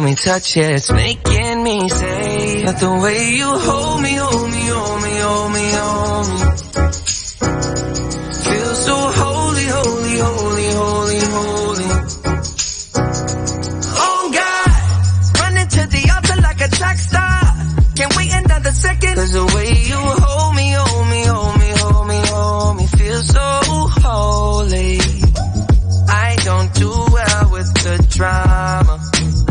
me touch it, it's making me say that the way you hold me, hold me, hold me, hold me, hold me. Feel so holy, holy, holy, holy, holy. Oh God, running to the altar like a track star. Can't wait another second. Cause the way you hold me, hold me, hold me, hold me, hold me. Feel so holy. I don't do well with the drama.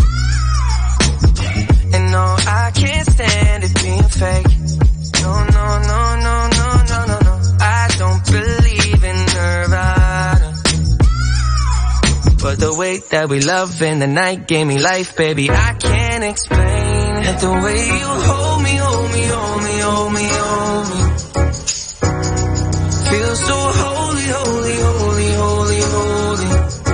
And no, I can't stand it being fake. No, no, no, no, no, no, no, no. I don't believe in Nirvana. But the way that we love in the night gave me life, baby. I can't explain that the way you hold me, hold me, hold me, hold me, hold me. Feel so holy, holy, holy, holy, holy.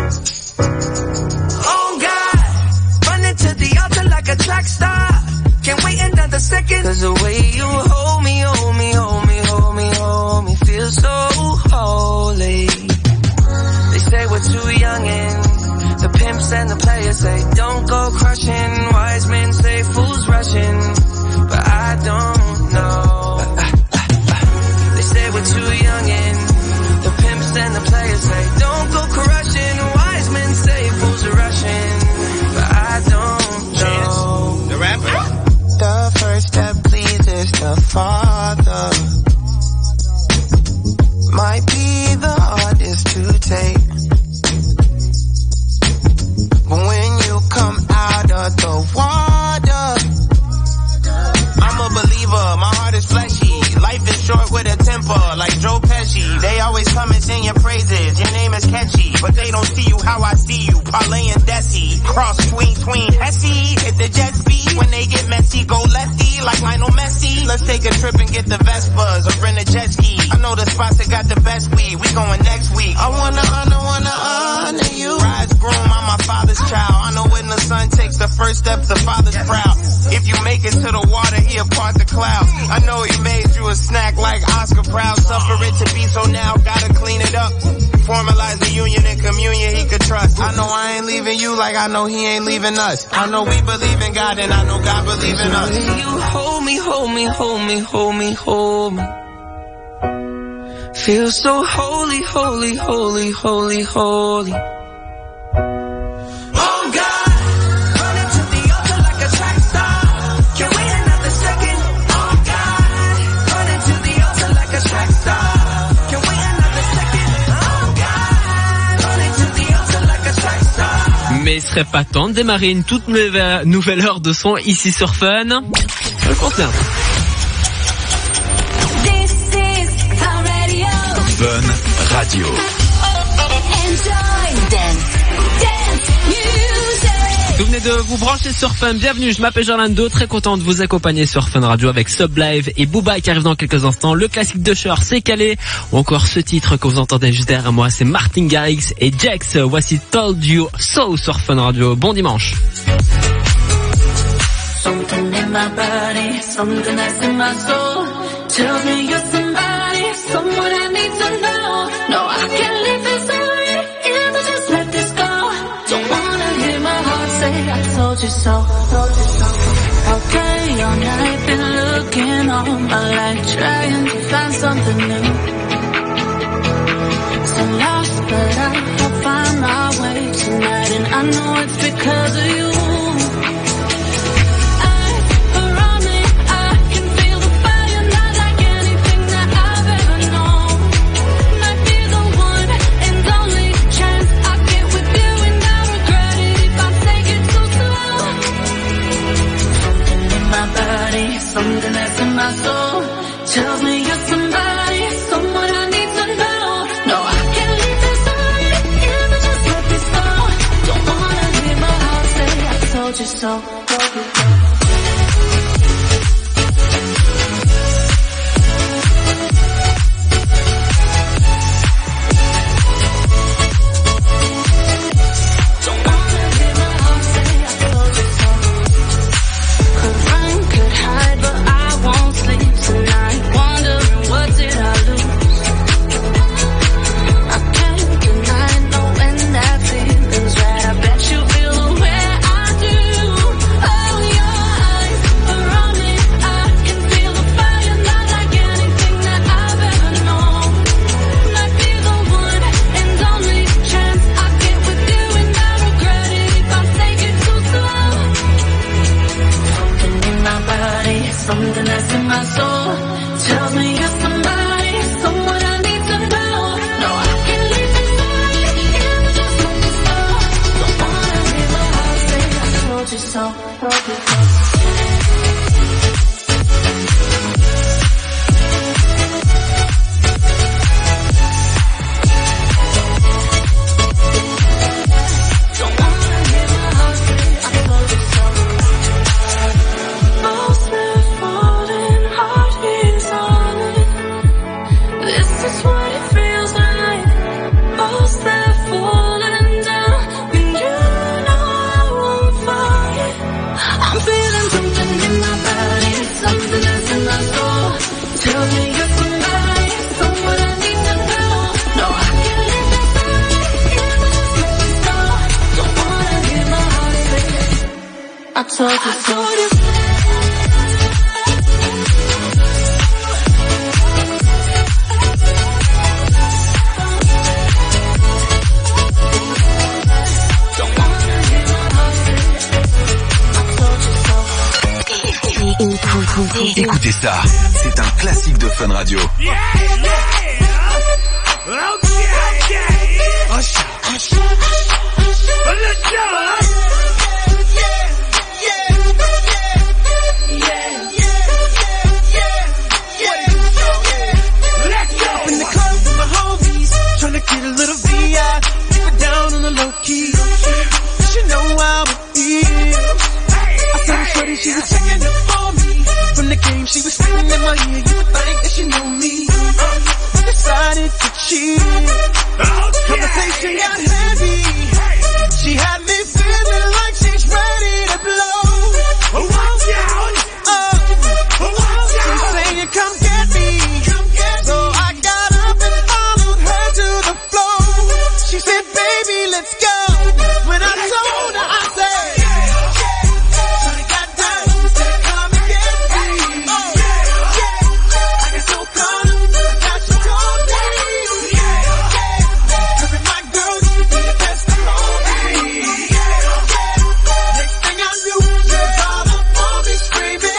Oh God, running to the altar like a track star. Can't wait another second. Cause the way you hold me, hold me, hold me, hold me, hold me. Feel so holy. They say we're too young and the pimps and the players say don't go crushing. Wise men say fools rushing, but I don't know. They say we're too young and the pimps and the players say don't go crushing. Wise men say fools are rushing, but I don't know. The rapper. The first step pleases the Father. Might be the hardest to take. But when you come out of the water, I'm a believer, my heart is fleshy. Life is short with a temper, like Joe Pesci. They always come and sing your praises, your name is catchy. But they don't see you how I see you, Parlay and Desi. Cross tween, Hesse, hit the jet speed. When they get messy, go lefty, like Lionel Messi. Let's take a trip and get the Vespas, or rent a jet ski. I know the spots that got the best weed, we going next week. I wanna honor you. Rise groom, I'm my father's child. I know when the son takes the first steps, the father's proud. If you make it to the water, he'll part the clouds. I know he made you a snack like Oscar Proud. Suffer it to be so now, gotta clean it up. Formalize the union and communion he could trust. I know I ain't leaving you like I know he ain't leaving us. I know we believe in God and I know God believes in us. You hold me, hold me, hold me, hold me, hold me. Feel so holy, holy, holy, holy, holy. Mais il serait pas temps de démarrer une toute nouvelle heure de son ici sur Fun. Le concert. Fun Radio. Vous venez de vous brancher sur Fun, bienvenue, je m'appelle Gerlando, très content de vous accompagner sur Fun Radio avec Sub Live et Booba qui arrive dans quelques instants. Le classique de Cher, c'est calé, ou encore ce titre que vous entendez juste derrière moi, c'est Martin Garrix et Jax. Voici Told You So sur Fun Radio. Bon dimanche. Something in my body, something that's in my soul, tells me you're somebody, someone I need to know. No, I can't leave this away, if I just let this go. Don't wanna hear my heart say I told you so. Okay, all night been looking all my life, trying to find something new. So lost, but I'll find my way tonight, and I know it's because of you. Something that's in my soul tells me you're somebody, someone I need to know. No, I can't leave this away, if I just let this go. Don't wanna hear my heart say I told you so. Do yourself. Écoutez ça, c'est un classique de Fun Radio. Yeah, yeah. Okay. Usher. Let's go. Get a little VI, keep it down on the low key. She know how I feel. I saw her shorty, she was checking up on me. From the game, she was screaming in my ear. You would think that she knew me. Decided to cheat. Conversation got heavy. She had me feeling like she's ready to blow. Watch out! She's saying, come get me. So I got up and followed her to the floor. She said, baby, let's go. When I told her, I said, Shawty got down, said, come and get me. I got so caught up, I got you called me. Cause if my girl, you be the best of all me. Next thing I knew, she was all up on me screaming.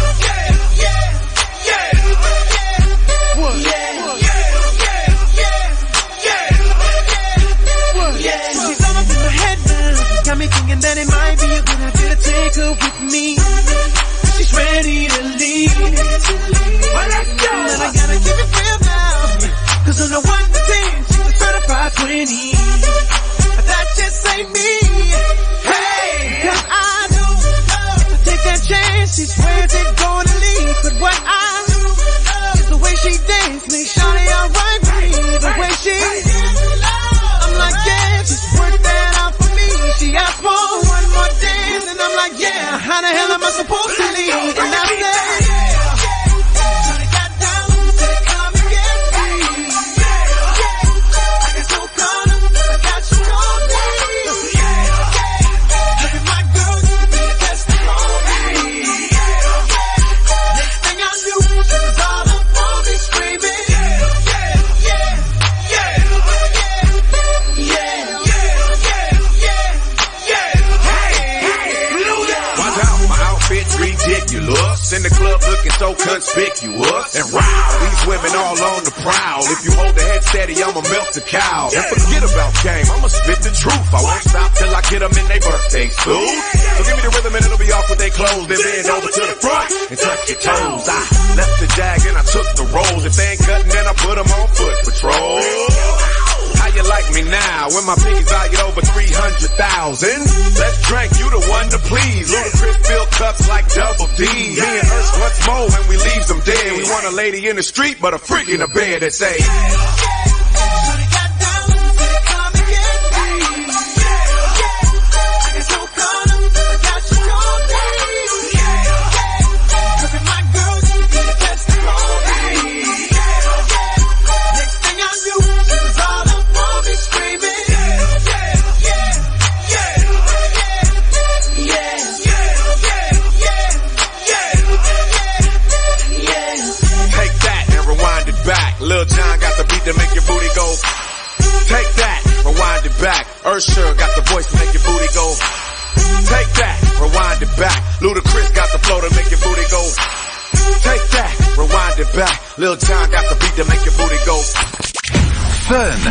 She's all up in my head now. Got me thinking that it might be a good idea to take her with me. She's ready to leave. Well, let's go. And I gotta keep it real now. Cause on the 1 to 10, she's a certified 20. But that just ain't me. Hey, cause I don't love to take that chance. She swears it's gonna leave. But what I love is the way she dance. Make Shawty alright with me. The way she I'm like, yeah, just work that out for me. She asked for one more dance, and I'm like, yeah, how the hell am I supposed to leave? And I said, Shawty got down, said, come and get me. I got so caught up, I got you called me. Look at my girl, you could be the best of all me. Next thing I knew, she was all up on me screaming. Ridiculous. In the club looking so conspicuous. And wow, these women all on the prowl. If you hold the head steady, I'ma melt the cow. And forget about game, I'ma spit the truth. I won't stop till I get them in their birthday suit. So give me the rhythm and it'll be off with their clothes. Then bend over to the front and touch your toes. I left the jag and I took the rolls. If they ain't cutting, then I put them on foot patrol. How you like me now when my piggy's valued over 300,000? Let's drink, you the one to please. Ludacris fill cups like Double D. Me and Ursh once more when we leave them dead. We want a lady in the street, but a freak in the bed that say, Shawty got down, said come and get me. I got so caught up, I got you called me. Cause if my girl, you could be the best of all me. Next thing I knew, she was all up on me screaming. Lil Jon got the beat to make your booty go. Take that, rewind it back. Usher got the voice to make your booty go. Take that, rewind it back. Ludacris got the flow to make your booty go. Take that, rewind it back. Lil Jon got the beat to make your booty go.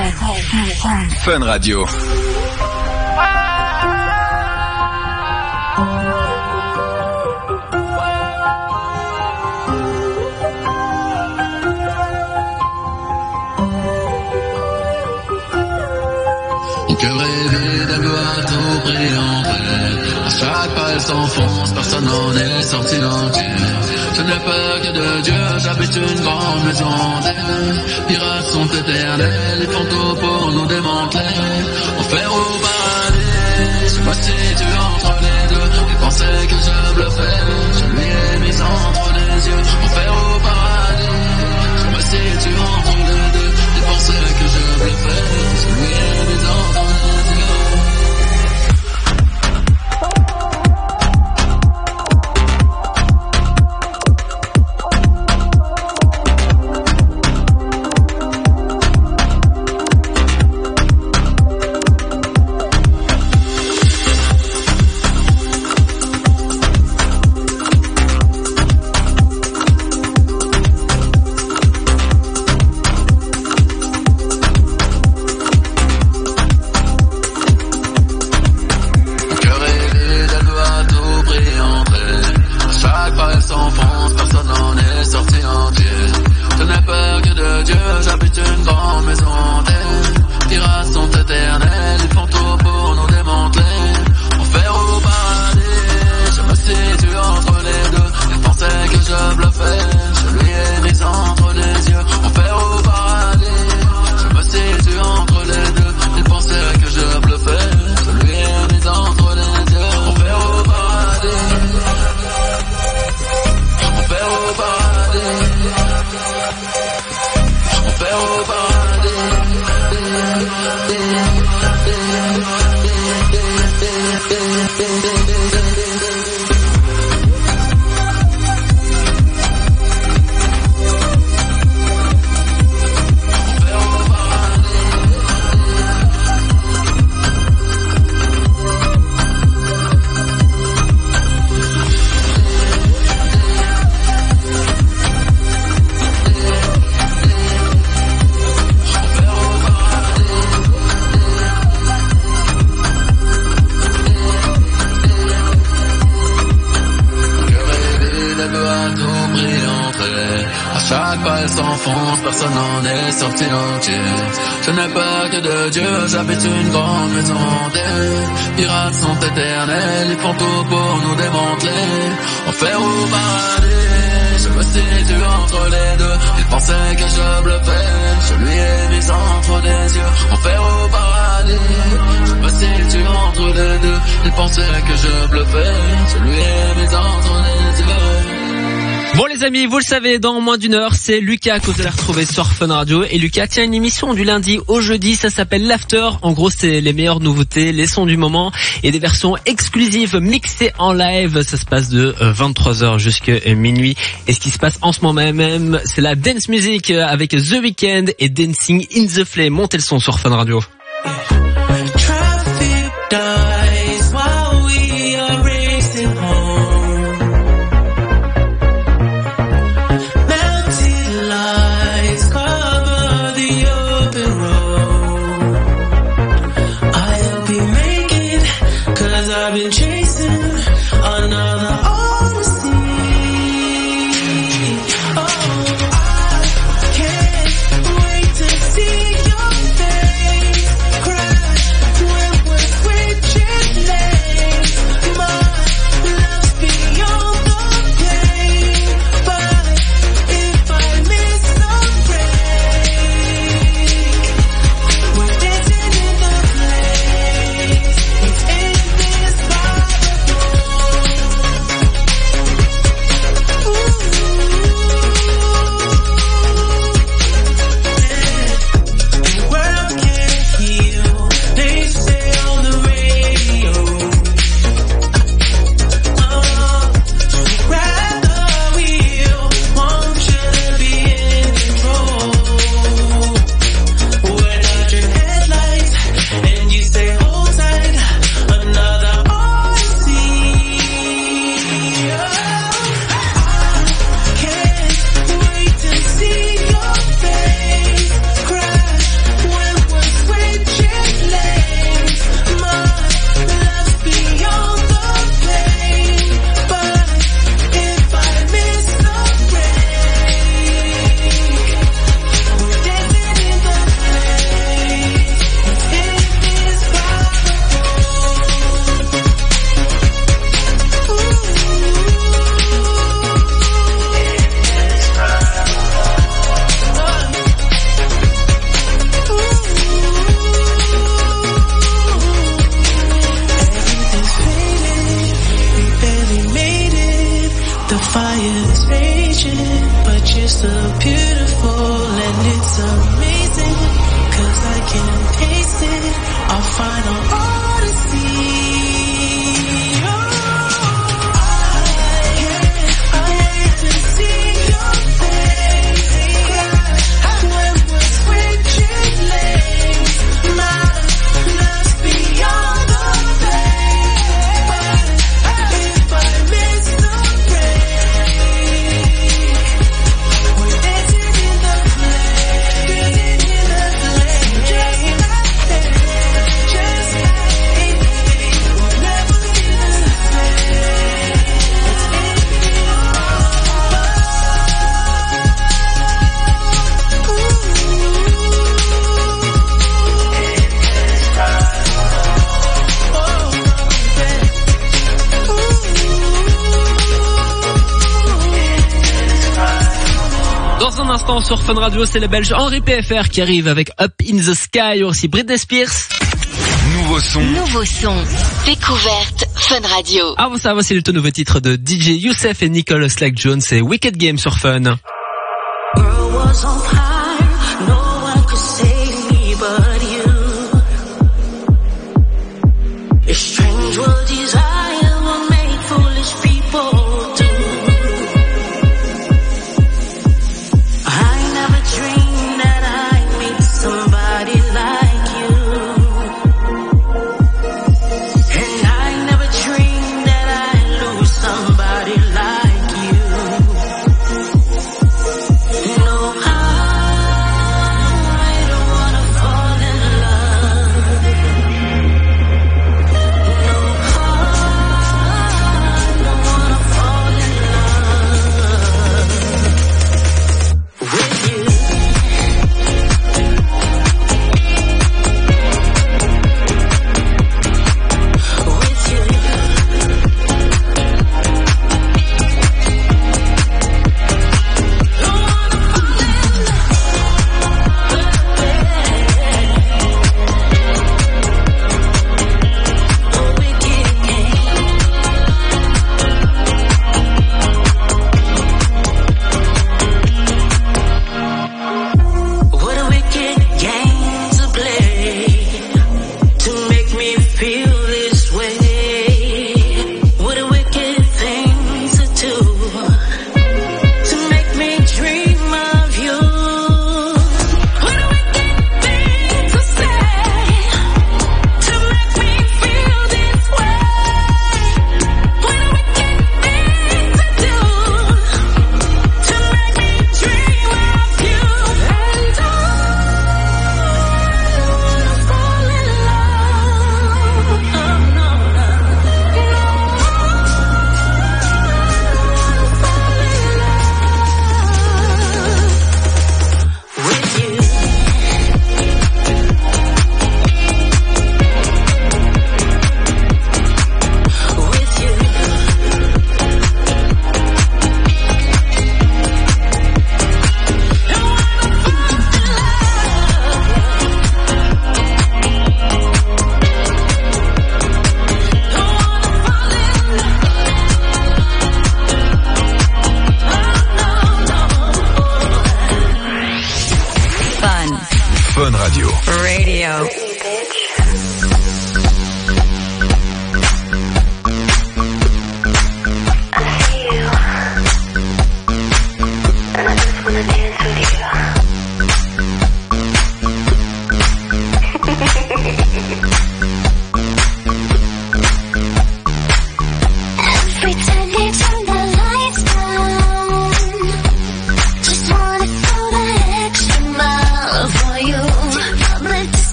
Fun Radio. Mon cœur rêvé d'un doigt tout brillant. À chaque pas elle s'enfonce, personne n'en est sorti entier. Je n'ai peur que de Dieu, j'habite une grande maison d'air. Pirates sont éternels, ils font tout pour nous démanteler. Enfer ou paradis, je me situe entre les deux. Ils pensaient que je bluffais, je lui ai mis entre les yeux. Enfer ou paradis, je me situe entre les deux. Ils pensaient que je bluffais, je lui ai mis entre les yeux. Je n'ai peur que de Dieu, j'habite une grande maison d'air. Pirates sont éternels, ils font tout pour nous démanteler. Enfer ou paradis, je me situe entre les deux. Ils pensaient que je bluffais, je lui ai mis entre les yeux. Enfer ou paradis, je me situe entre les deux. Ils pensaient que je bluffais, je lui ai mis entre les yeux. Bon les amis, vous le savez, dans moins d'une heure, c'est Lucas que vous allez retrouver sur Fun Radio. Et Lucas tient une émission du lundi au jeudi, ça s'appelle l'After. En gros, c'est les meilleures nouveautés, les sons du moment et des versions exclusives mixées en live. Ça se passe de 23h jusqu'à minuit. Et ce qui se passe en ce moment même, c'est la dance music avec The Weeknd et Dancing in the Flame. Montez le son sur Fun Radio. Traffic dies while we are racing home. I've been chasing another odyssey. Oh, I can't wait to see your face crash. fire's raging, but you're so beautiful and it's amazing, 'cause I can taste it, our final odyssey. Dans un instant sur Fun Radio, c'est le Belge Henri PFR qui arrive avec Up in the Sky, aussi Britney Spears. Nouveau son. Nouveau son. Découverte Fun Radio. Ah, ça, voici le tout nouveau titre de DJ Youssef et Nicole Slack-Jones, c'est Wicked Game sur Fun. World was on fire, no one could save me but you. It's strange what desire will make foolish people do. I never dreamed that I'd meet somebody like you, and I never dreamed that I'd lose somebody like you. No, I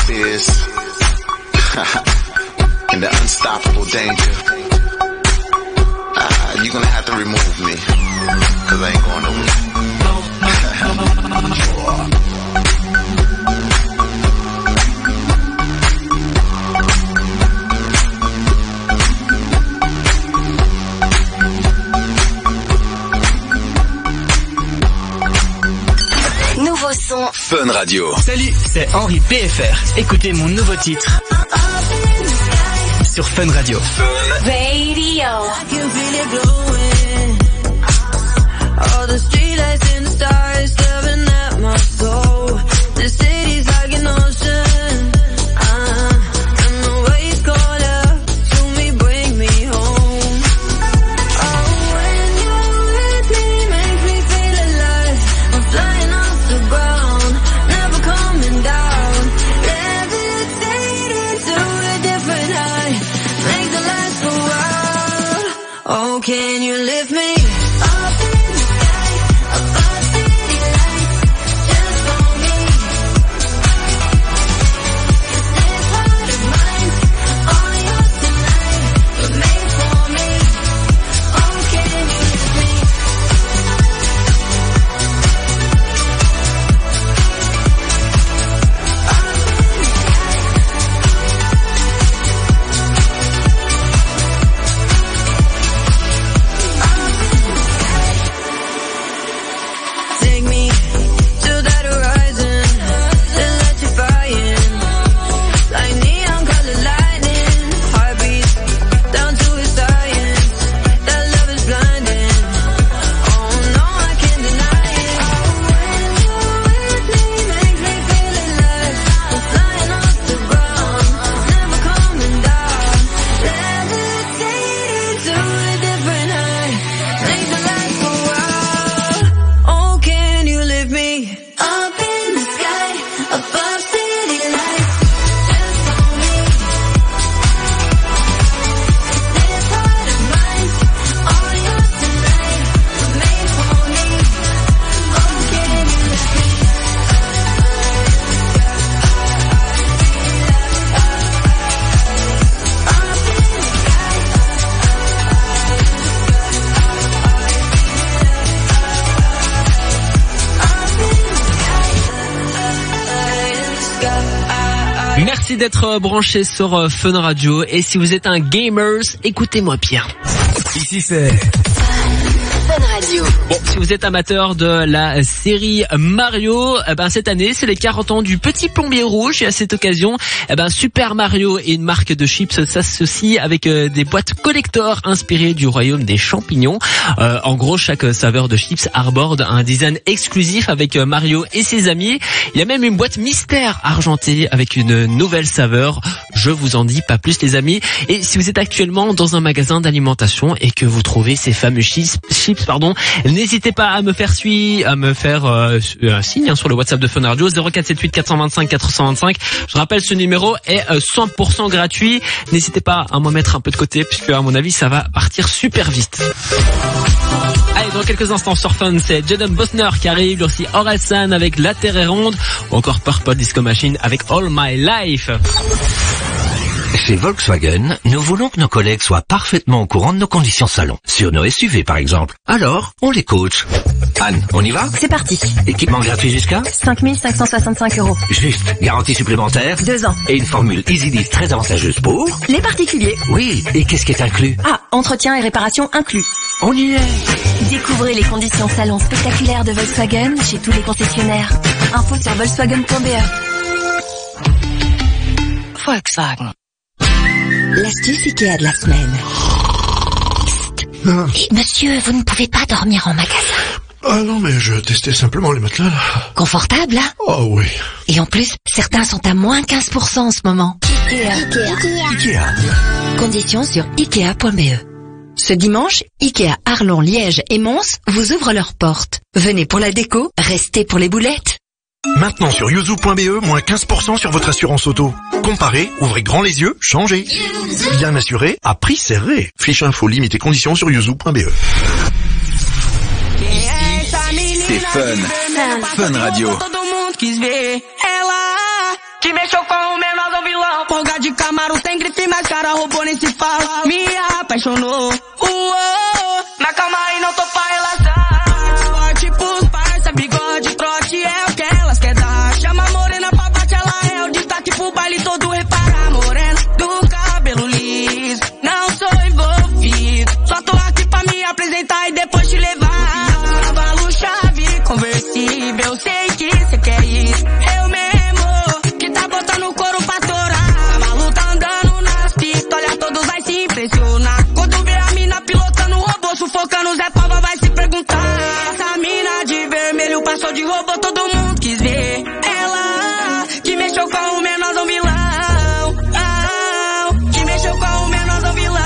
fears and the unstoppable danger. You're gonna have to remove me, cause I ain't going nowhere. Nouveau son. Fun Radio. Salut, c'est Henri PFR. Écoutez mon nouveau titre sur Fun Radio. Radio. All the streetlights and the stars staring at my soul. The city's like an ocean. And the waves call out to me, bring me home. Oh, when you're with me, makes me feel alive. I'm flying off the ground, never coming down. Levitating to a different high, make the lights go out. Oh, can you lift me? Merci d'être branché sur Fun Radio. Et si vous êtes un gamers, écoutez-moi bien. Ici c'est Fun Radio. Bon, si vous êtes amateur de la série Mario, cette année, c'est les 40 ans du Petit Plombier Rouge. Et à cette occasion, Super Mario et une marque de chips s'associent avec des boîtes collector inspirées du royaume des champignons. En gros, chaque saveur de chips arbore un design exclusif avec Mario et ses amis. Il y a même une boîte mystère argentée avec une nouvelle saveur. Je vous en dis pas plus, les amis. Et si vous êtes actuellement dans un magasin d'alimentation et que vous trouvez ces fameux chips, n'hésitez pas à me faire un signe sur le WhatsApp de Fun Radio 0478 425 425. Je rappelle, ce numéro est 100% gratuit. N'hésitez pas à m'en mettre un peu de côté puisque à mon avis ça va partir super vite. Allez, dans quelques instants sur Fun, c'est Jaden Bosner qui arrive, lui aussi Orelsan avec La Terre est ronde ou encore Purple Disco Machine avec All My Life. Chez Volkswagen, nous voulons que nos collègues soient parfaitement au courant de nos conditions salon. Sur nos SUV, par exemple. Alors, on les coach. Anne, on y va? C'est parti. Équipement gratuit jusqu'à 5 565 €. Juste. Garantie supplémentaire 2 ans. Et une formule EasyLease très avantageuse pour les particuliers. Oui. Et qu'est-ce qui est inclus? Ah, entretien et réparation inclus. On y est. Découvrez les conditions salon spectaculaires de Volkswagen chez tous les concessionnaires. Info sur volkswagen.be. Volkswagen. L'astuce Ikea de la semaine. Monsieur, vous ne pouvez pas dormir en magasin. Ah non, mais je testais simplement les matelas, là. Confortable, hein? Oh oui. Et en plus, certains sont à moins 15% en ce moment. Ikea. Conditions sur Ikea.be. Ce dimanche, Ikea Arlon, Liège et Mons vous ouvrent leurs portes. Venez pour la déco, restez pour les boulettes. Maintenant sur yuzu.be, moins 15% sur votre assurance auto. Comparez, ouvrez grand les yeux, changez. Bien assuré, à prix serré. Fiche info, limite et conditions sur yuzu.be. C'est Fun. Fun Radio. Todo mundo quis ver ela que mexeu com o menor do vilão. Folga de Camaro, tem grife, mas cara roubou nem se fala. Me apaixonou, mas calma aí, não tô pra relação. Forte pros parça, bigode, trote é o que elas quer dar. Chama a morena pra bate, ela é o destaque pro baile todo. Repara, morena do cabelo liso, não sou envolvido, só tô aqui pra me apresentar e depois te levar. Cavalo chave, conversível, sei que cê quer isso. Eu mesmo, que tá botando o couro pra torar. Malu tá andando nas pistas, olha todos vai se impressionar. Quando vê a mina pilotando o robô, sufocando Zé Pava vai se perguntar. Essa mina de vermelho passou de robô, todo mundo quis ver. Ela, que mexeu com o menorzão vilão. Que mexeu com o menorzão vilão.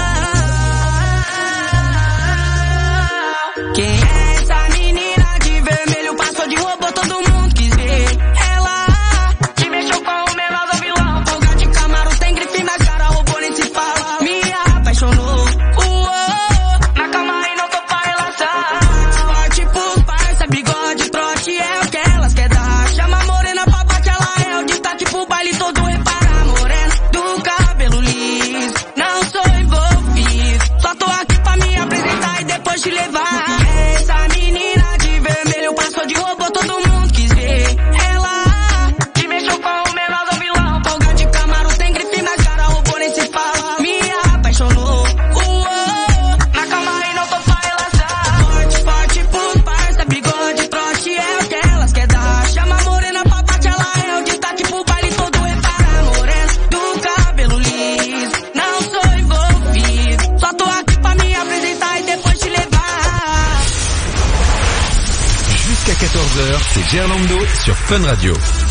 Quem é essa menina de vermelho passou de robô, todo mundo quis ver. Ela, que mexeu com o menorzão vilão. Folga de Camaro, tem grife, mas cara roubou nem se fala. Me apaixonou, mas calma aí, não tô pra relação. Forte pros parça, bigode, trote é o que elas quer dar. Chama a morena pra bate, ela é o destaque pro baile todo. Repara, morena do cabelo liso, não sou envolvido, só tô aqui pra me apresentar e depois te levar. Essa menina de vermelho passou de robô, todo mundo quis ver. Ela, que mexeu com o menorzão vilão. Folga de Camaro, tem grife, mas cara roubou nem se fala. Me apaixonou, mas calma aí, não tô pra relação. Forte pros parça, bigode, trote é o que elas quer dar. Chama a morena pra bate, ela é o destaque pro baile todo. Repara, morena do cabelo liso, não sou envolvido, só tô aqui pra me apresentar e depois te levar. Jusqu'à 14h, c'est Gerlando sur Fun Radio.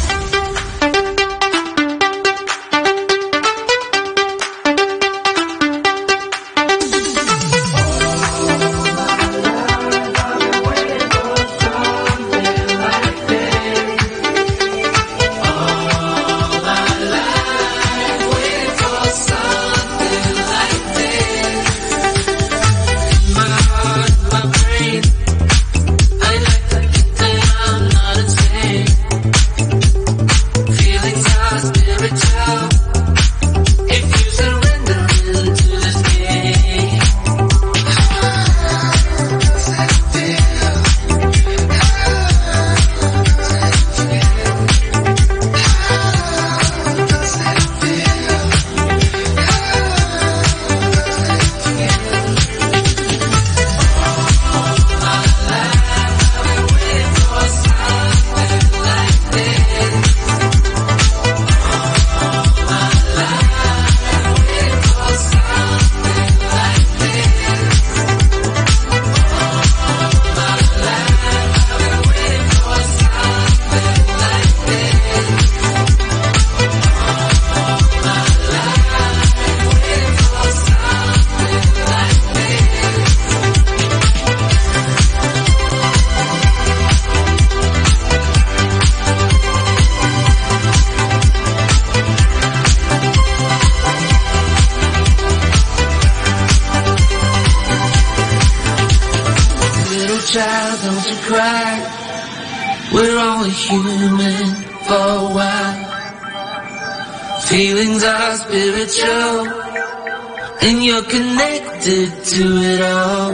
Child, don't you cry. We're only human for a while. Feelings are spiritual, and you're connected to it all.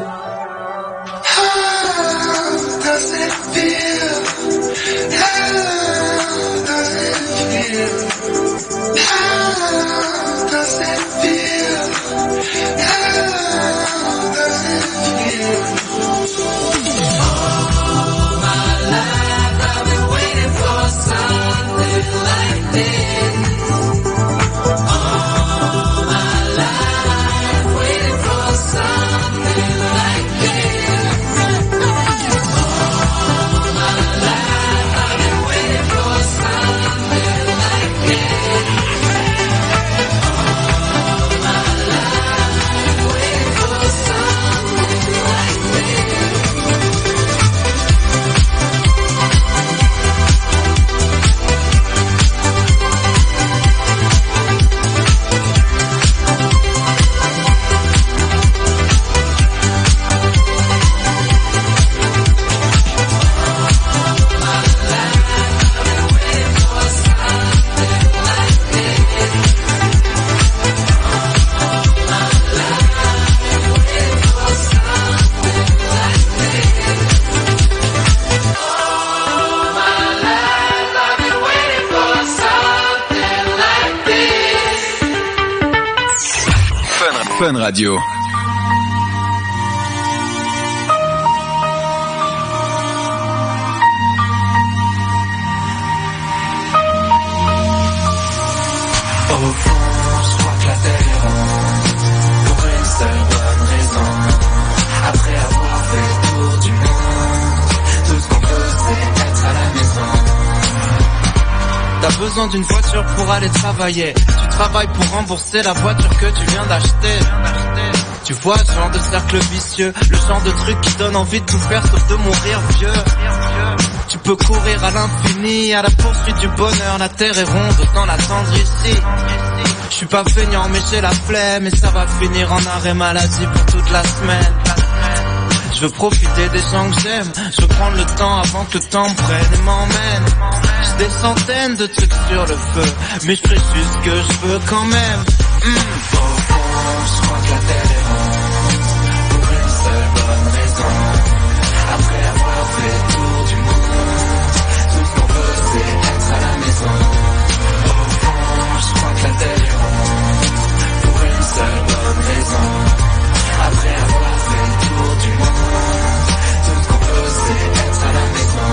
How does it feel? How does it feel? How does it feel? How does it feel? All my life I've been waiting for something like this. All my life waiting for something like this. All my life I've been waiting for something like this. All my life waiting for something like this. Fun Radio. Au fond, je crois que la terre est ronde, pour une seule bonne raison. Après avoir fait le tour du monde, tout ce qu'on veut c'est être à la maison. T'as besoin d'une voiture pour aller travailler. Tu travailles pour rembourser la voiture que tu viens d'acheter. Tu vois ce genre de cercle vicieux, le genre de truc qui donne envie de tout faire sauf de mourir vieux. Tu peux courir à l'infini, à la poursuite du bonheur. La terre est ronde, autant l'attendre ici. Je suis pas feignant mais j'ai la flemme, et ça va finir en arrêt maladie pour toute la semaine. Je veux profiter des gens que j'aime, je veux prendre le temps avant que le temps me prenne et m'emmène. J'ai des centaines de trucs sur le feu, mais je ferai juste ce que je veux quand même. Au fond, je crois que la terre est ronde, pour une seule bonne raison. Après avoir fait le tour du monde, tout ce qu'on veut c'est être à la maison. Au fond, je crois que la terre est ronde, pour une seule bonne raison. Après avoir fait le tour du monde, tout ce qu'on veut c'est être à la maison.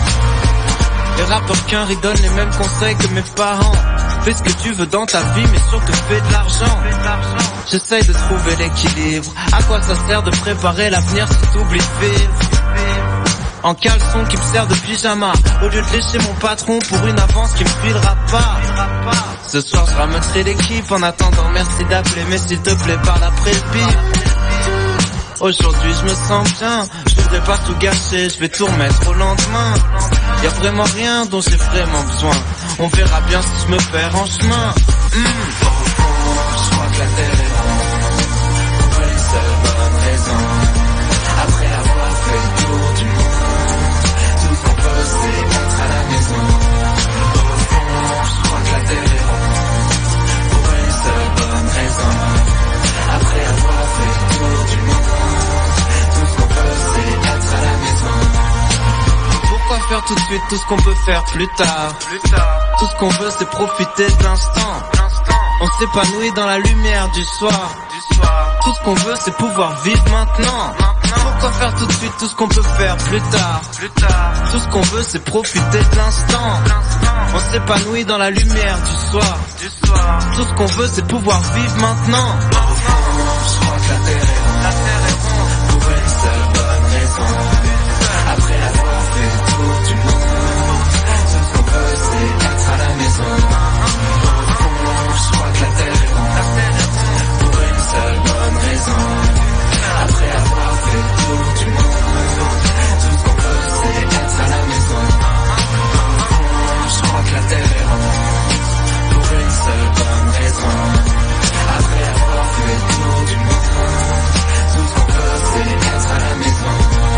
Les rappeurs qu'un donnent les mêmes conseils que mes parents. Fais ce que tu veux dans ta vie, mais surtout fais de l'argent. J'essaye de trouver l'équilibre. À quoi ça sert de préparer l'avenir si t'oublies de vivre? En caleçon qui me sert de pyjama, au lieu de lécher mon patron pour une avance qui me filera pas. Ce soir je ramènerai l'équipe, en attendant merci d'appeler, mais s'il te plaît parle après le bip. Aujourd'hui je me sens bien, je voudrais pas tout gâcher, je vais tout remettre au lendemain. Y'a vraiment rien dont j'ai vraiment besoin, on verra bien si je me perds en chemin. Au fond, je crois que la terre est ronde, pour une seule bonne raison. Après avoir fait le tour du monde, tout ce qu'on veut c'est être à la maison. Au fond, je crois que la terre est ronde, pour une seule bonne raison. Après avoir fait le tour du monde, tout ce qu'on veut c'est être à la maison. Pourquoi faire tout de suite tout ce qu'on peut faire plus tard? Tout ce qu'on veut c'est profiter de l'instant. On s'épanouit dans la lumière du soir. Tout ce qu'on veut c'est pouvoir vivre maintenant. Pourquoi faire tout de suite tout ce qu'on peut faire plus tard? Tout ce qu'on veut c'est profiter de l'instant. On s'épanouit dans la lumière du soir. Tout ce qu'on veut c'est pouvoir vivre maintenant. Je crois que la terre est ronde, pour une seule bonne raison. Après avoir fait le tour du monde, tout ce qu'on veut c'est être à la maison. Au fond, je crois que la terre est ronde, pour une seule bonne raison. Après avoir fait le tour du monde, tout ce qu'on veut c'est être à la maison. Au fond, je crois que la terre est ronde, pour une seule bonne raison. Après avoir fait le tour du monde, tout ce qu'on veut c'est être à la maison.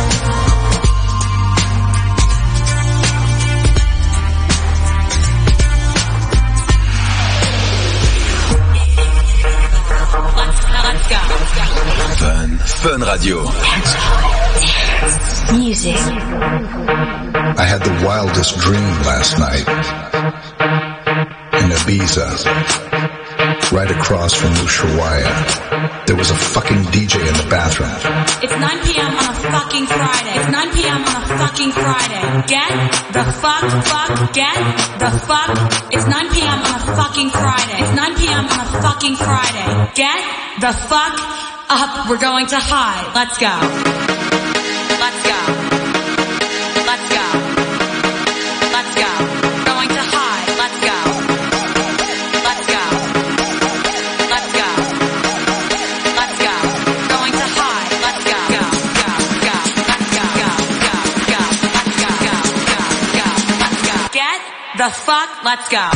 Fun Radio. Music. I had the wildest dream last night. In Ibiza, right across from Ushuaia, there was a fucking DJ in the bathroom. It's 9 p.m. on a fucking Friday. It's 9 p.m. on a fucking Friday. Get the fuck, get the fuck. It's 9 p.m. on a fucking Friday. It's 9 p.m. on a fucking Friday. Get the fuck up. We're going to high. Let's go. Let's go. Let's go. Let's go. Going to high. Let's go. Let's go. Let's go. Let's go. Going to high. Let's go. Go. Go. Go. Let's go. Go. Go. Go. Let's go. Go. Go. Go. Let's go. Get the fuck. Let's go.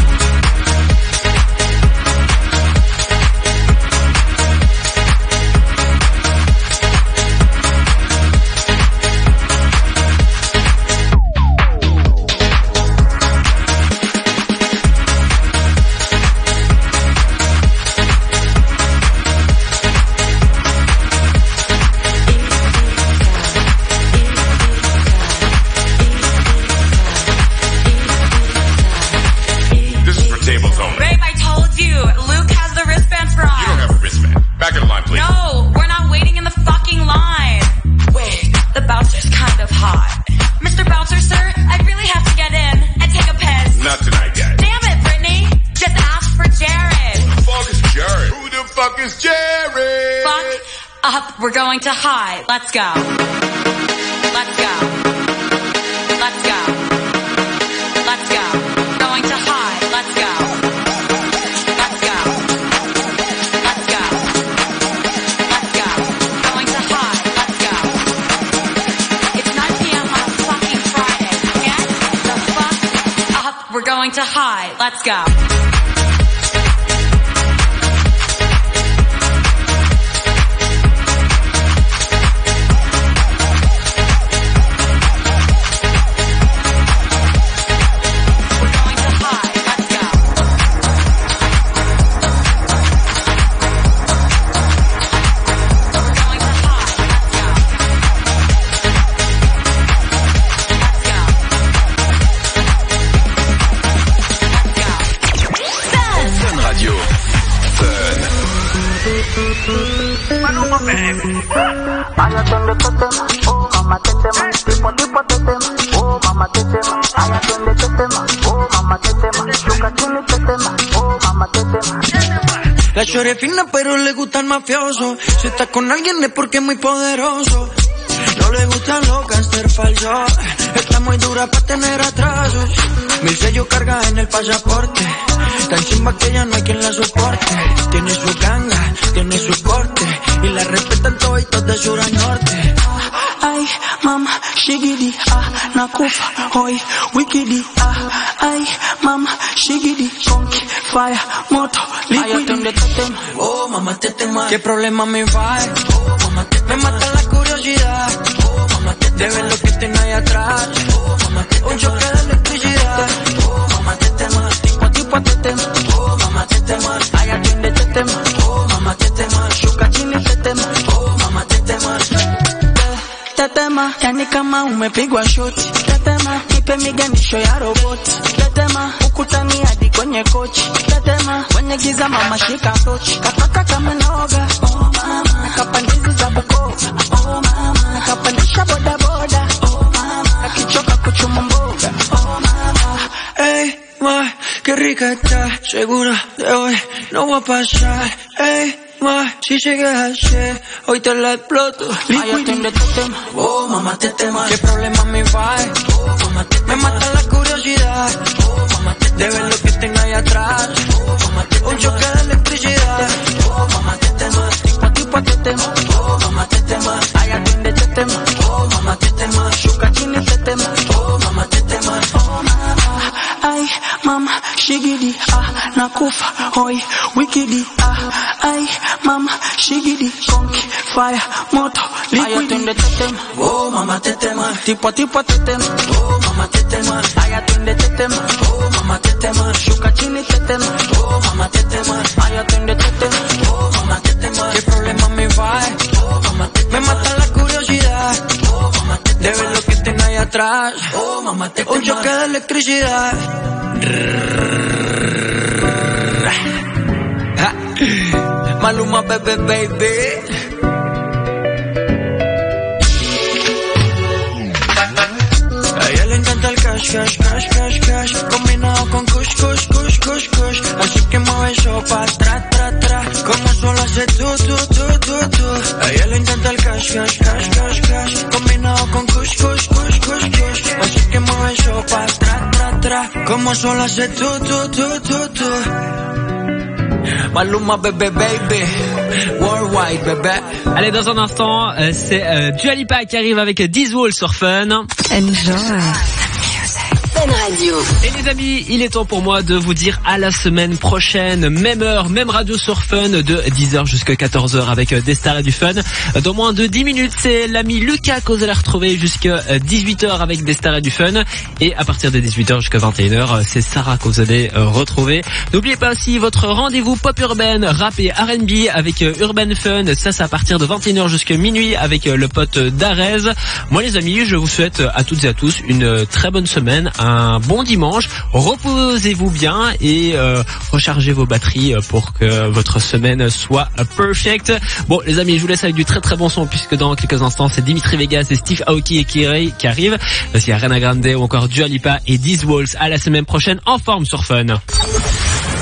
This is for fuck is Jerry? Fuck up, we're going to high. Let's go. Let's go. Let's go. Let's go. Going to high. Let's go. Let's go. Let's go. Let's go. Going to high. Let's go. It's 9 p.m. on a fucking Friday. Get the fuck up. We're going to high. Let's go. La chore es fina pero le gusta el mafioso. Si está con alguien es porque es muy poderoso. No le gustan los cáncer falsos. Está muy dura para tener atrasos. 1000 sellos carga en el pasaporte. Tan chimba que ya no hay quien la soporte. Tiene su ganga, tiene su corte. Y la respetan todos de sur a norte. Ay, mama, shigidi, nakufa, hoy, wikidi, ay, mama, shigidi, conky, fire, moto, liquidi. Oh, mamá, te tema. ¿Qué problema me va? Oh, mamá, te me mata la curiosidad. Oh, mamá, te de ver lo que tiene ahí atrás. Oh, mamá, te un choque de electricidad. Oh, mamá, te tema. Tipo, te tema. Oh, mamá, te tema. Ay, atiende, te tema. Oh, mamá, te tema. Shuka, chini, te tema. Oh, mamá, te tema. Tetema, yani kama umepigwa shoti. Tetema, nipe miganisho ya roboti. Tetema, ukutani hadi kwenye kochi. Tetema, kwenye giza mama shika tochi. Kataka kama noga, oh mama. Nakapandizi za Bukoba, oh mama. Nakapandisha boda boda, oh mama. Nakichoka kuchuma mboga, oh mama. Ey, ma, qué rica está. Segura de hoy no voy a pasar. Ey, si llegas ayer, hoy te la exploto. Ay, atiende tu tema. Oh, mamá, te tema. ¿Qué problema me va? Oh, mamá, te tema. Me mata la curiosidad. Oh, mamá, te tema. De ver lo que tengo ahí atrás. Oh, mamá, te tema. Un choque de electricidad. Oh, mamá, te tema. Tipo, te tema. Oh, mamá, te tema. Ay, atiende tu tema. Oh, mamá, te tema. Shuka, chini, te tema. Oh, mamá, te tema. Oh, mamá. Ay, mama, shigidi, nakufa, hoy, wikidi, ay, mama, shigidi, conky, fire, moto, liquidi. Ay, atiende te tema. Oh, mamá, te tema. Tipo, te tema. Oh, mamá, te tema. Ay, atiende te tema. Oh, mamá, te tema. Shuka, chini, te tema. Oh, mamá, te tema. Ay, atiende te tema. Oh, mamá, te tema. ¿Qué problema me va? Oh, mamá, te tema. Me mata la curiosidad. Oh, mamá, te tema. De ver lo que tengo ahí atrás. Oh, mamá, te tema. Un choque de electricidad. Maluma, baby, baby. A ella le encanta el cash, cash, cash, cash, cash. Combinado con kush, kush, kush, kush, kush. Así que mueve eso pa' atrás, tra, tra. Como solo hace tú. A ella le encanta el cash, cash, cash, cash, cash. Combinado con kush, kush, kush, kush, kush. Así que mueve eso pa' atrás, tra, tra. Como solo hace tú. Maluma, baby, baby. Worldwide, baby. Allez, dans un instant, c'est Dua Lipa qui arrive avec This Wall sur Fun. Enjoy. Fun Radio. Et les amis, il est temps pour moi de vous dire à la semaine prochaine, même heure, même radio sur Fun, de 10h jusqu'à 14h avec des stars et du fun. Dans moins de 10 minutes, c'est l'ami Lucas que vous allez retrouver jusqu'à 18h avec des stars et du fun. Et à partir de 18h jusqu'à 21h, c'est Sarah que vous allez retrouver. N'oubliez pas aussi votre rendez-vous pop urbaine, rap et R&B avec Urban Fun. Ça, c'est à partir de 21h jusqu'à minuit avec le pote d'Arez. Moi les amis, je vous souhaite à toutes et à tous une très bonne semaine, un bon dimanche, reposez-vous bien et rechargez vos batteries pour que votre semaine soit perfect. Bon les amis, je vous laisse avec du très très bon son puisque dans quelques instants c'est Dimitri Vegas et Steve Aoki qui arrivent. Il y a Ariana Grande ou encore Dua Lipa et These Walls. À la semaine prochaine en forme sur Fun.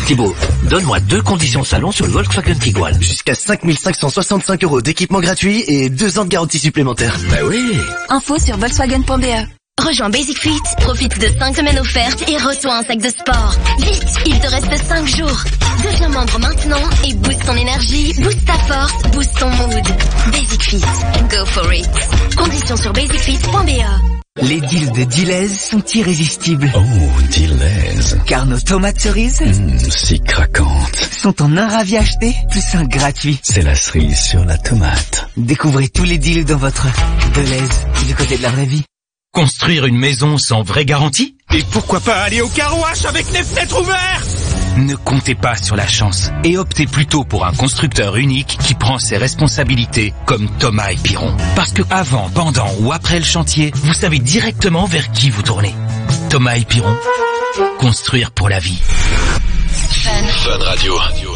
Thibaut, donne-moi 2 conditions salon sur le Volkswagen Tiguan. Jusqu'à 5 565 € d'équipement gratuit et 2 ans de garantie supplémentaire. Bah oui. Info sur Volkswagen.be. Rejoins Basic Fit, profite de 5 semaines offertes et reçois un sac de sport. Vite, il te reste 5 jours. Deviens membre maintenant et booste ton énergie, booste ta force, booste ton mood. Basic Fit, go for it. Conditions sur basicfit.be. Les deals de Deleuze sont irrésistibles. Oh, Deleuze. Car nos tomates cerises, si craquantes, sont en un ravi acheté, plus un gratuit. C'est la cerise sur la tomate. Découvrez tous les deals dans votre Deleuze, du côté de la vraie vie. Construire une maison sans vraie garantie? Et pourquoi pas aller au carouage avec les fenêtres ouvertes? Ne comptez pas sur la chance et optez plutôt pour un constructeur unique qui prend ses responsabilités comme Thomas et Piron. Parce que avant, pendant ou après le chantier, vous savez directement vers qui vous tournez. Thomas et Piron, construire pour la vie. Fun Radio.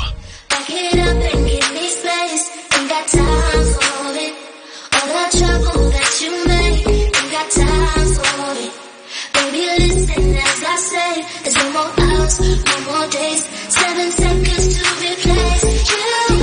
There's no more hours, no more days, 7 seconds to replace you.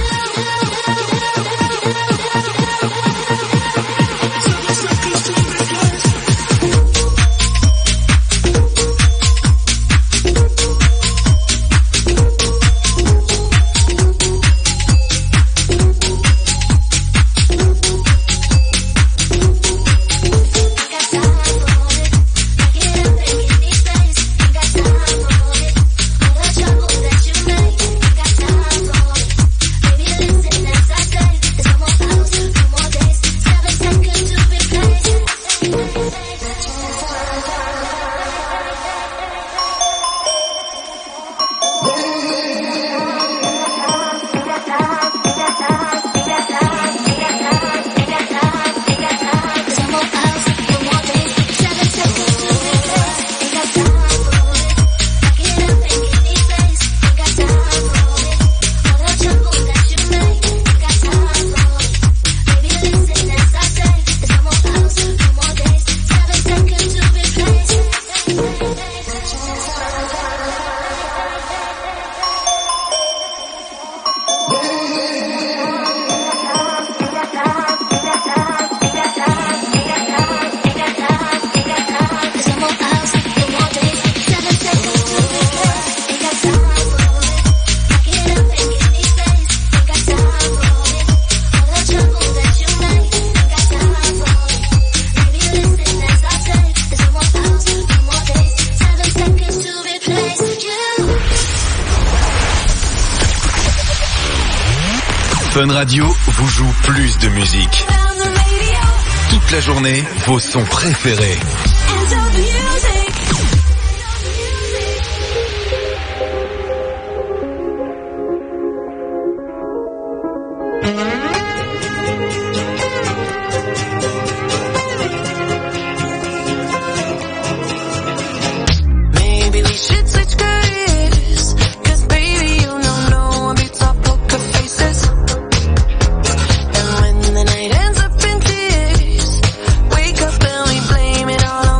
Fun Radio vous joue plus de musique. Toute la journée, vos sons préférés. All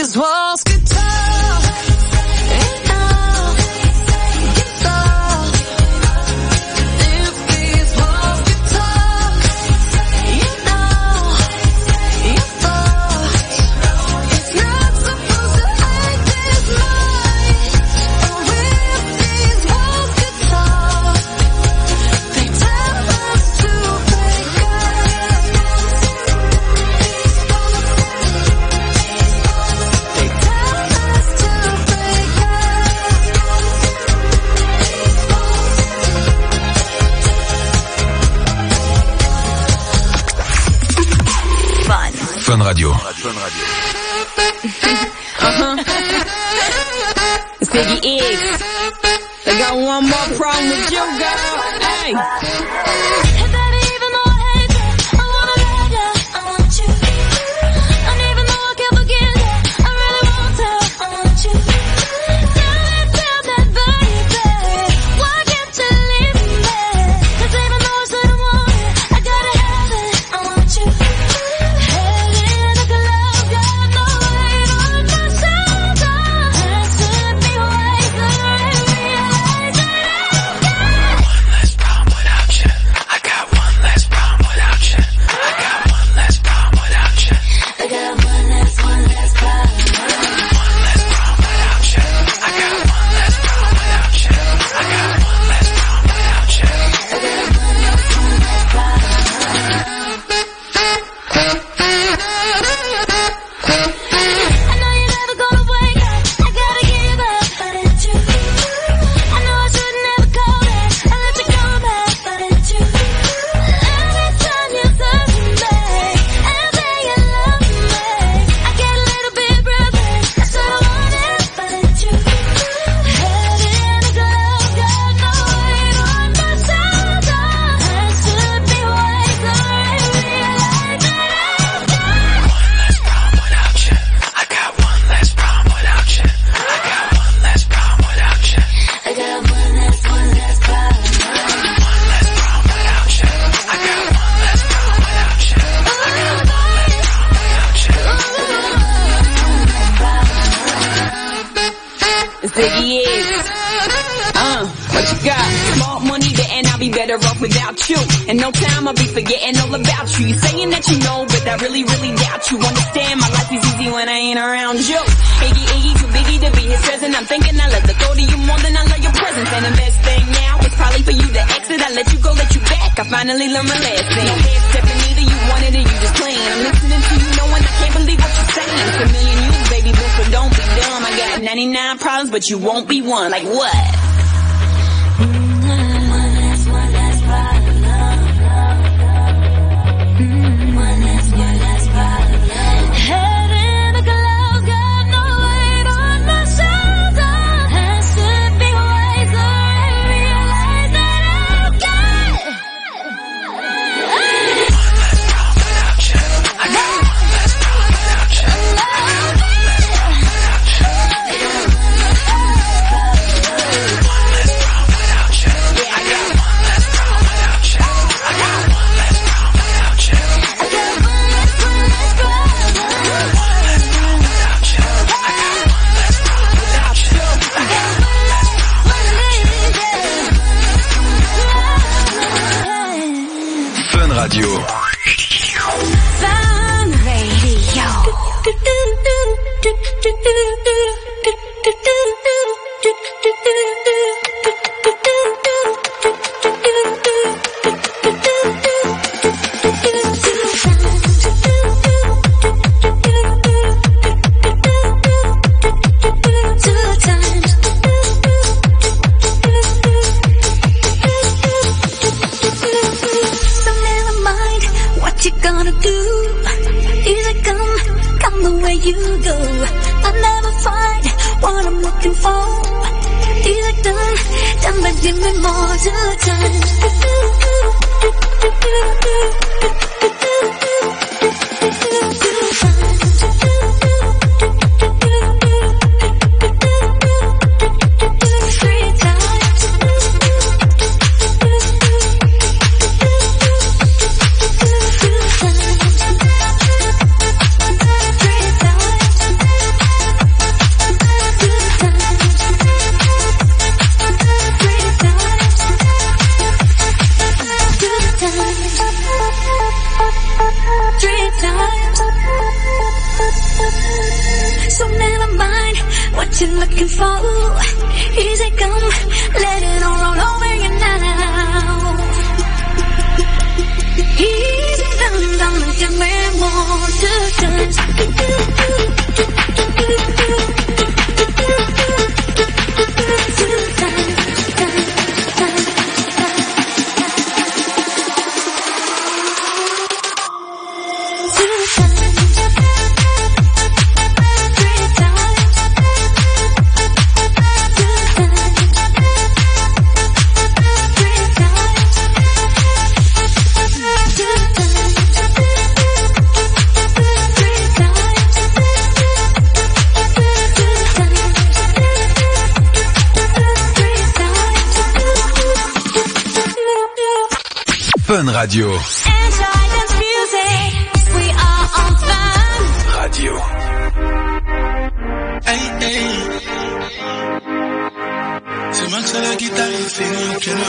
these walls could talk, and all could talk. If these walls could talk, you know, your thoughts. It's not supposed to act this much. Oh, if these walls could talk, they tell us to break up. They tell us to break up. Fun Radio. Ziggy X. I got one more problem with you, girl. Hey. Hey baby, even though I hate you, I wanna let you, I want you. And even though I can't forget you, I really want to, I want you. Tell me, baby, why can't you leave me? 'Cause even though I said I want it, I gotta have it, I want you. Head in a glove, got no weight on my shoulder. And slip me away, 'cause I realize that I got one less problem without you. I got one less problem without you. I got one less problem. One less problem without you. I got one less problem without you. I got one less problem without you. I got one less problem. I know you're never gonna wake up, I gotta give up, but it's you. I know I should never call it, I let you go back, but it's you. Every time you touch me, and say you love me, I get a little bit breathless, I said I want it, but it's you. Head in a glove, got no weight on my shoulder. And slip me away, 'cause I realize that One less problem without you. I got one less problem without you. I got one less problem without you. I got one less problem. One less problem without you. I got one less problem without you. I got one less problem without you. Ziggy X. What you got? Small money there and I'll be better off without you. In no time I'll be forgetting all about you. You saying that you know, but I really, really doubt you. Understand my life is easy when I ain't around you. Iggy, too biggie to be his present. I'm thinking I love the go to you more than I love your presence. And the best thing now is probably for you to exit. I let you go, let you back. I finally learned my lesson. No head stepping either, you wanted it, you just playing. I'm listening to you knowing I can't believe what you're saying. It's a million you, baby, but don't be dumb. I got 99 problems, but you won't be one. Like what? Head in a glove, got no weight on my shoulder. And slip me away, 'cause I realize that I've got One less problem without you. I got one less problem without you. I got one less problem without you. One less problem without you. I got one less problem without you. I got one less problem without you. I got one less problem. One less problem without you. I got one less problem without you. I got one less problem. Fun Radio. Fun Radio. So never mind what you gonna do. Either come the way you go. I'll never find what I'm looking for. Either done, but give me more to time. what you looking for? Easy come, let it all roll over you now. Easy come, give me more touches. Fun Radio. Radio. Hey, hey. C'est Max à la guitare, il fait le piano.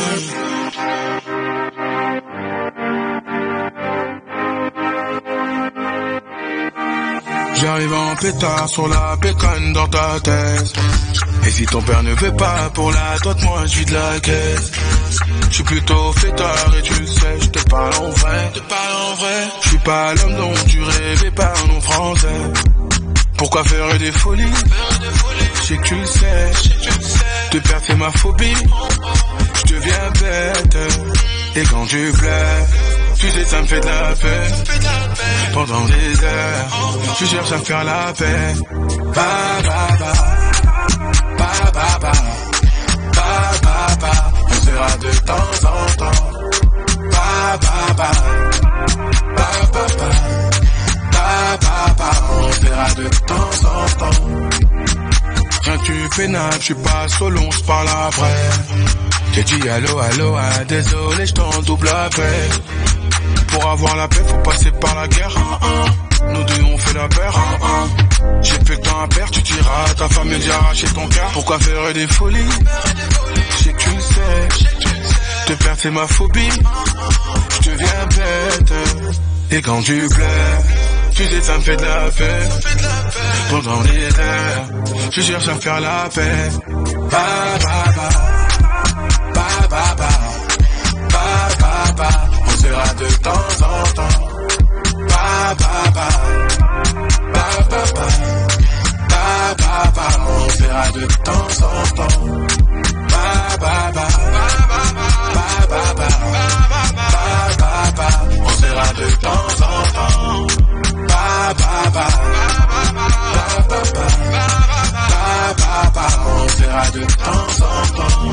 J'arrive en pétard sur la pécane dans ta tête. Et si ton père ne veut pas pour la droite, moi je vide la caisse. Je suis plutôt fêtard et tu le sais, je te parle en vrai. Je suis pas l'homme dont tu rêvais par nom français. Pourquoi faire des folies? Je sais que tu le sais. Te perdre c'est ma phobie. Je deviens bête. Et quand tu pleures, tu sais ça me fait de la peine. Pendant des heures, tu cherches à faire la paix. Ba ba ba, ba ba ba, ba ba ba. On sera de temps en temps. Ba ba ba, ba ba ba, ba ba ba. On sera de temps en temps. Rien tu pénal, je suis pas solo, on se parle après. J'ai dit allô, allô, ah, désolé, je t'en double appel. Pour avoir la paix, faut passer par la guerre. Nous deux on fait la paire. J'ai fait le temps à perdre, tu diras à ta femme d'y arracher ton cœur. Pourquoi faire des folies? Je sais que tu le sais. Te perdre c'est ma phobie. Je deviens bête. Et quand tu pleures, tu sais ça me fait de la peine. Pendant des heures, je cherche à faire la paix. Ba ba ba, ba ba ba, ba ba ba. On sera de temps en temps. Ba ba ba, ba ba ba, ba ba ba. On sera de temps en temps. Ba ba ba, ba ba ba, ba ba ba. On sera de temps en temps. Ba ba ba, ba ba ba, ba ba. On sera de temps en temps.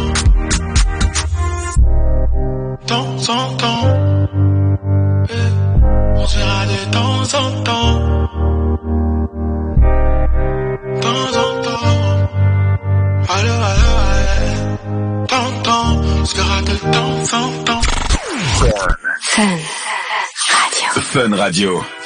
Temps en temps. On sera de temps en temps. Temps en temps. Allô, allô, allô. Temps, on sera de temps en temps. Fun Radio.